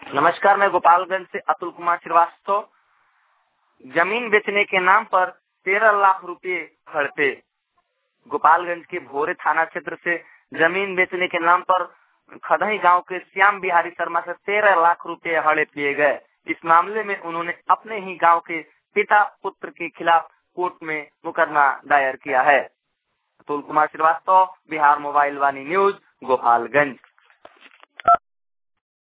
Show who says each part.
Speaker 1: नमस्कार, मैं गोपालगंज से अतुल कुमार श्रीवास्तव। जमीन बेचने के नाम पर 13 लाख रुपए हड़पे। गोपालगंज के भोरे थाना क्षेत्र से जमीन बेचने के नाम पर खदही गांव के श्याम बिहारी शर्मा से 13 लाख रुपए हड़प लिए गए। इस मामले में उन्होंने अपने ही गांव के पिता पुत्र के खिलाफ कोर्ट में मुकदमा दायर किया है। Atul Kumar Srivastava, Bihar mobile Vani news, Gopalganj.